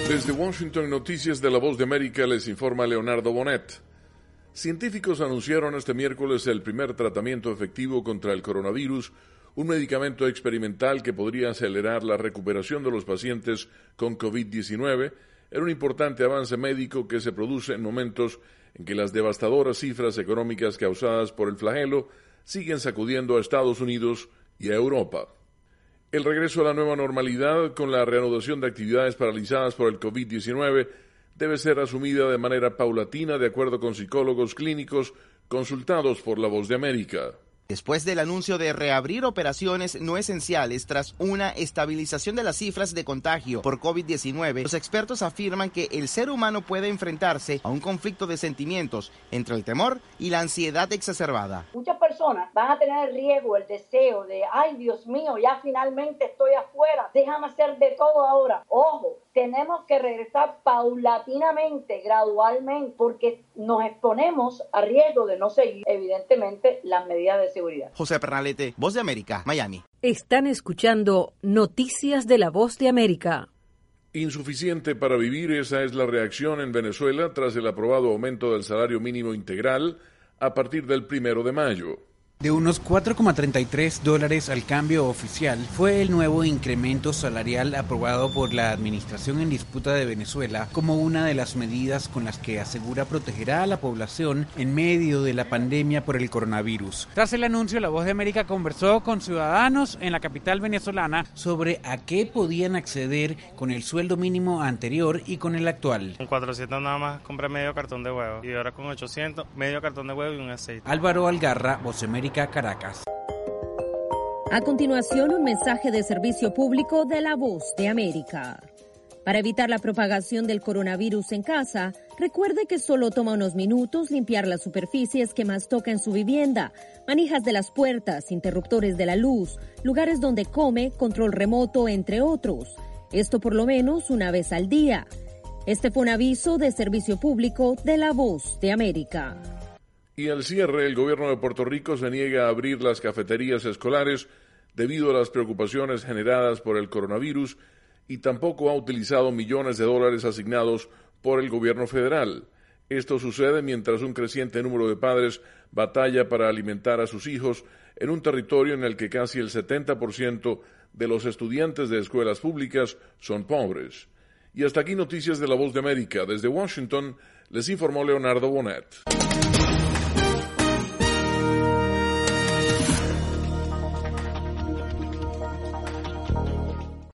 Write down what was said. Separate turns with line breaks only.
Desde Washington, Noticias de la Voz de América, les informa Leonardo Bonet. Científicos anunciaron este miércoles el primer tratamiento efectivo contra el coronavirus, un medicamento experimental que podría acelerar la recuperación de los pacientes con COVID-19, en un importante avance médico que se produce en momentos en que las devastadoras cifras económicas causadas por el flagelo siguen sacudiendo a Estados Unidos y a Europa. El regreso a la nueva normalidad con la reanudación de actividades paralizadas por el COVID-19 debe ser asumida de manera paulatina de acuerdo con psicólogos clínicos consultados por La Voz de América.
Después del anuncio de reabrir operaciones no esenciales tras una estabilización de las cifras de contagio por COVID-19, los expertos afirman que el ser humano puede enfrentarse a un conflicto de sentimientos entre el temor y la ansiedad exacerbada.
Muchas personas van a tener el riesgo, el deseo de, ay Dios mío, ya finalmente estoy afuera, déjame hacer de todo ahora. Ojo, tenemos que regresar paulatinamente, gradualmente, porque nos exponemos a riesgo de no seguir, evidentemente, las medidas de seguridad.
José Pernalete, Voz de América, Miami.
Están escuchando Noticias de la Voz de América.
Insuficiente para vivir, esa es la reacción en Venezuela tras el aprobado aumento del salario mínimo integral a partir del 1 de mayo.
De unos $4,33 al cambio oficial fue el nuevo incremento salarial aprobado por la administración en disputa de Venezuela como una de las medidas con las que asegura protegerá a la población en medio de la pandemia por el coronavirus.
Tras el anuncio, La Voz de América conversó con ciudadanos en la capital venezolana
sobre a qué podían acceder con el sueldo mínimo anterior y con el actual.
Con 400 nada más compré medio cartón de huevo y ahora con 800 medio cartón de huevo y un aceite.
Álvaro Algarra, Voz de América, Caracas.
A continuación, un mensaje de servicio público de La Voz de América. Para evitar la propagación del coronavirus en casa, recuerde que solo toma unos minutos limpiar las superficies que más toca en su vivienda, manijas de las puertas, interruptores de la luz, lugares donde come, control remoto, entre otros. Esto por lo menos una vez al día. Este fue un aviso de servicio público de La Voz de América.
Y al cierre, el gobierno de Puerto Rico se niega a abrir las cafeterías escolares debido a las preocupaciones generadas por el coronavirus y tampoco ha utilizado millones de dólares asignados por el gobierno federal. Esto sucede mientras un creciente número de padres batalla para alimentar a sus hijos en un territorio en el que casi el 70% de los estudiantes de escuelas públicas son pobres. Y hasta aquí Noticias de La Voz de América. Desde Washington les informó Leonardo Bonet.